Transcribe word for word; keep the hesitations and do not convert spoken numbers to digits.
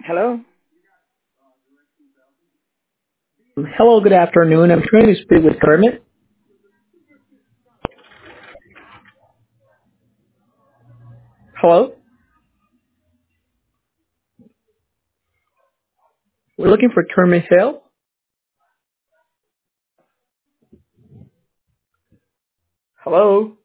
Hello? Hello, good afternoon. I'm trying to speak with Kermit. Hello? We're looking for Kermit Hill. Hello?